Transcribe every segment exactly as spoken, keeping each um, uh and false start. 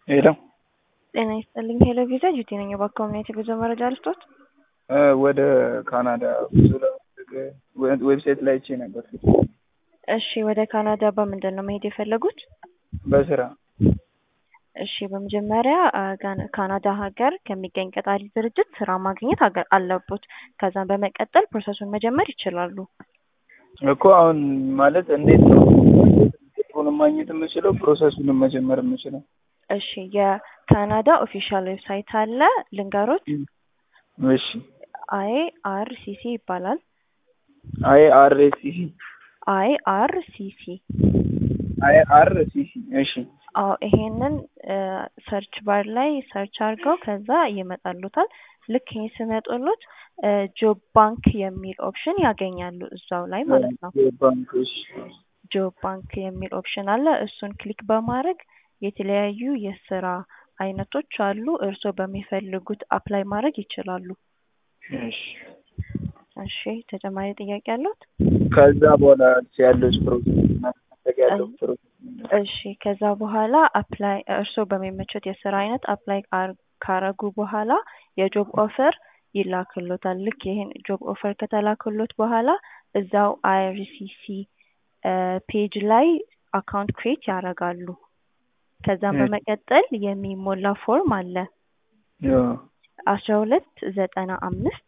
ሄሎ ጤና ይስጥልኝ። ሄሎ ቪዛ ጁቲ ነኝ። በኮሚኒቲ ጉዞ መረጃ ልስጦት? ወደ ካናዳ ጉዞ ለማድረግ ዌብሳይት ላይ አይቼ ነበር። እሺ፣ ወደ ካናዳ በምንድን ነው መሄድ የፈለጉት? በስራ። እሺ፣ በመጀመሪያ ጋና- ካናዳ ሀገር ከሚገኝ ቀጣሪ ድርጅት ስራ ማግኘት ሀገር አለቦት። ከዛም በመቀጠል ፕሮሰሱን መጀመር ይችላሉ። እኮ አሁን ማለት እንዴት ነው ሆነ ማግኘት የምችለው ፕሮሰሱንም መጀመር የምችለው? እሺ፣ የካናዳ ኦፊሻል ዌብሳይት አለ፣ ልንገሮት። እሺ። አይ አር ሲ ሲ ይባላል። አይ አር ሲ ሲ አይ አር ሲ ሲ አይ አር ሲ ሲ እሺ። አዎ፣ ይሄንን ሰርች ባር ላይ ሰርች አድርገው ከዛ ይመጣሉታል። ልክ ይሄ ሲመጡሉት ጆብ ባንክ የሚል ኦፕሽን ያገኛሉ እዛው ላይ ማለት ነው። ባንክ እሺ። ጆብ ባንክ የሚል ኦፕሽን አለ። እሱን ክሊክ በማድረግ የተለያዩ የስራ አይነቶች አሉ። እርስዎ በሚፈልጉት አፕላይ ማድረግ ይችላሉ። እሺ። እሺ፣ ተጨማሪ ጥያቄ አለዎት? ከዛ በኋላ ያለው ፕሮሰስ ማድረግ ያለው ፕሮሰስ እሺ፣ ከዛ በኋላ አፕላይ እርስዎ በሚመቹት የስራ አይነት አፕላይ ካረጉ በኋላ የጆብ ኦፈር ይላክሎታል። ልክ ይሄን ጆብ ኦፈር ከተላክሎት በኋላ እዛው አይ አር ሲ ሲ ፔጅ ላይ አካውንት ክሬት ያደርጋሉ። ከዛም በመቀጠል የሚሞላ ፎርም አለ አስራ ሁለት ዘጠና አምስት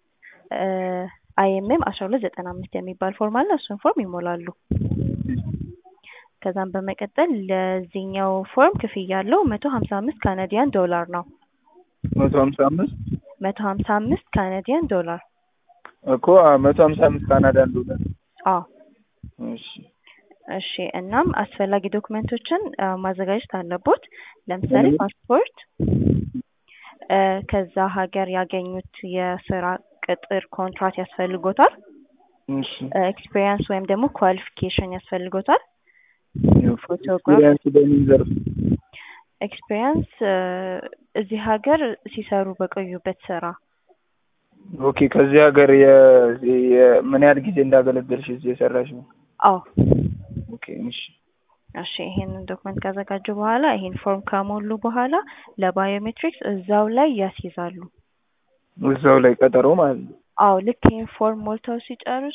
አይ ኤም ኤም አስራ ሁለት ዘጠና አምስት የሚባል ፎርም አለ። እሱን ፎርም ይሞላሉ። ከዛም በመቀጠል ለዚህኛው ፎርም ክፍያ ያለው መቶ ሀምሳ አምስት ካናዲያን ዶላር ነው። መቶ ሀምሳ አምስት መቶ ሀምሳ አምስት ካናዲያን ዶላር እኮ መቶ ሀምሳ አምስት ካናዳን ዶላር። አዎ። እሺ። እሺ፣ እናም አስፈላጊ ዶክመንቶችን ማዘጋጀት አለቦት። ለምሳሌ ፓስፖርት፣ ከዛ ሀገር ያገኙት የስራ ቅጥር ኮንትራት ያስፈልጎታል። እሺ። ኤክስፒሪየንስ ወይም ደግሞ ኳሊፊኬሽን ያስፈልጎታል። ፎቶግራፍ። ኤክስፒሪየንስ በምን ዘርፍ? ኤክስፒሪየንስ እዚህ ሀገር ሲሰሩ በቆዩበት ስራ። ኦኬ። ከዚህ ሀገር ምን ያህል ጊዜ እንዳገለገልሽ እዚህ የሰራሽ ነው? አዎ። ኦኬ። እሺ። እሺ፣ ይሄንን ዶክመንት ካዘጋጁ በኋላ ይሄን ፎርም ከሞሉ በኋላ ለባዮሜትሪክስ እዛው ላይ ያስይዛሉ። እዛው ላይ ቀጠሮ ማለት ነው? አዎ፣ ልክ ይሄን ፎርም ሞልተው ሲጨርሱ